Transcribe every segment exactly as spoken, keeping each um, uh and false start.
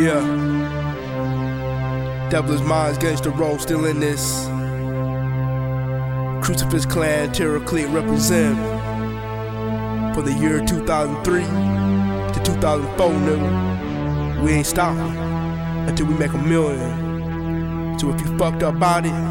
Yeah. Devilish Minds, Gangsta Roll, still in this. Crucifix Clan, Terror Clique represent for the year two thousand three to two thousand four, nigga. We ain't stopping until we make a million. So if you fucked up about it,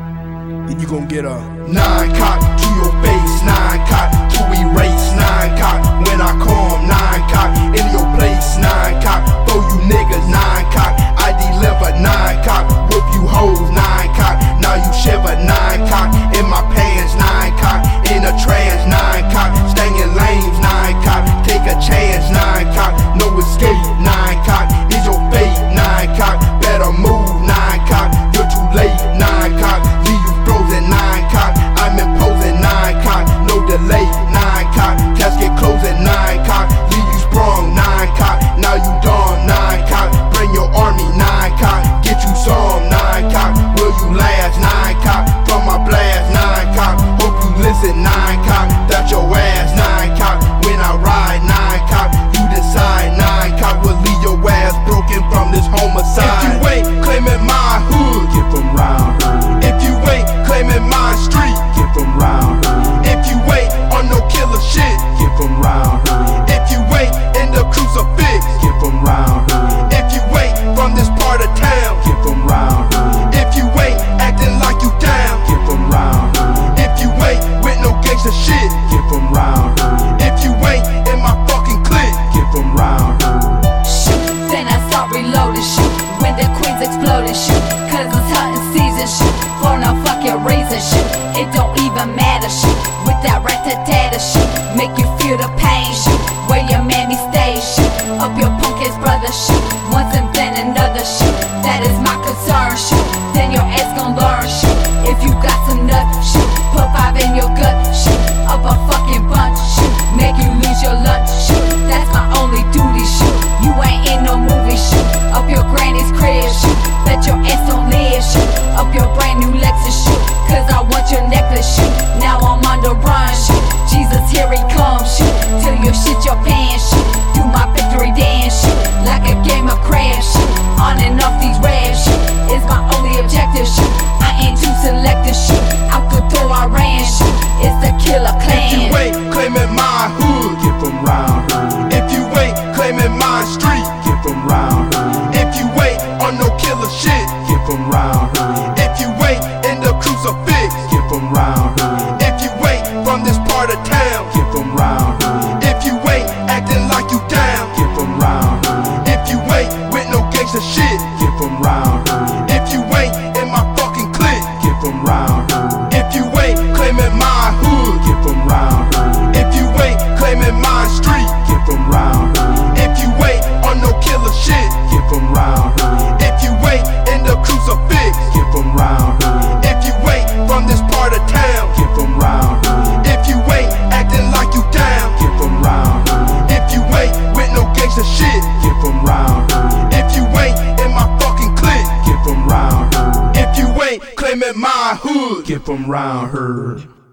then you gon' get a nine cock to your face, nine cock to erase, nine cock when I come, nine cock in your place, nine cock for you niggas, nine cock I deliver, nine cock whoop you hoes, nine cock now you shiver, nine cock in my pants, nine cock in a trance, nine cock staying lanes, nine cock take a chance, nine cock no escape, nine cock is your fate, nine cock better move, nine cock you're too late, nine cock leave you frozen, nine cock I'm imposing, nine cock no delay, nine cock casket closing, nine cock leave you sprung, nine cock now you done, nine cock bring your army, nine cock get you some, nine cock will you last, nine cock from my blast, nine cock hope you listen, nine cock that's your ass, nine cock when I ride, nine cock you decide, nine cock will leave your ass broken from this homicide. If you ain't claiming my hood, get from round her. If you ain't claiming my street, get from round her. If you ain't on no killer shit, get from round her. If you ain't in the crucifix, get from round her. If you ain't from this part of town, get from round her. If you ain't acting like you down, get from round her. If you ain't with no gangsta shit, get from round her. If you ain't in my fucking clique, get from round her. Shoot, then I start reloading, shoot when the queens exploding, shoot cause it's hunting season, shoot for no fucking reason, shoot it don't even matter, shoot with that rat-tat-tat, shoot make you feel the pain, shoot where your mammy stays, shoot up your punk ass brother, shoot once and then another, shoot that is my concern, shoot then your ass gon' learn, shoot if you got some nuts, shoot put five in your gut, shoot up a fucking bunch, shoot make you lose your lunch, shoot that's my only duty, shoot you ain't in no movie, shoot up your granny's crib, shoot bet your ass don't live, shoot up your brand new Lexus, shoot cause I want your necklace, shoot now I'm on the run, shoot Jesus here he comes, shoot till you shit your pants, shoot do my victory dance, shoot like a game of crash, shoot on and off these raps, shoot is my only objective, shoot I ain't too selective, shoot out the door I ran, shoot it's the killer clan. If you ain't claiming my hood, get from round her. If you ain't claiming my street, get from round her. If you ain't on no killer shit, get from round her. If you ain't in the crucifix, get from round her. If you ain't from this part of town, get from round her. If you ain't acting like you down, get from round her. If you ain't with no gangsta shit, get from round her. If you ain't in my fucking clique, get from round her. If you ain't claiming my hood, get from round her. If you ain't claiming my street, get from round her. If you ain't on no killer shit, get from round her. If you ain't in the crucifix, get from round her. If you ain't from this part of town, get from round her. If you ain't acting like you down, get from round her. If you ain't with no gangsta shit, get from round her. If you ain't in my fucking clique, get from round her. If you ain't claiming my hood, get from round her.